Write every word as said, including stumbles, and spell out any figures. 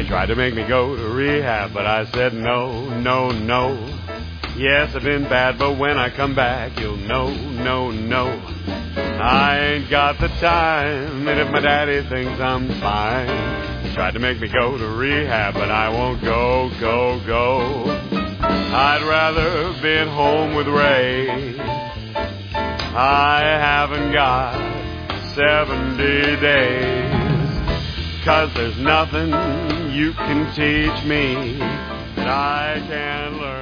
They tried to make me go to rehab, but I said no, no, no. Yes, I've been bad, but when I come back, you'll know, no, no. I ain't got the time, and if my daddy thinks I'm fine, he tried to make me go to rehab, but I won't go, go, go. I'd rather be at home with Ray. I haven't got seventy days, 'cause there's nothing you can teach me that I can learn.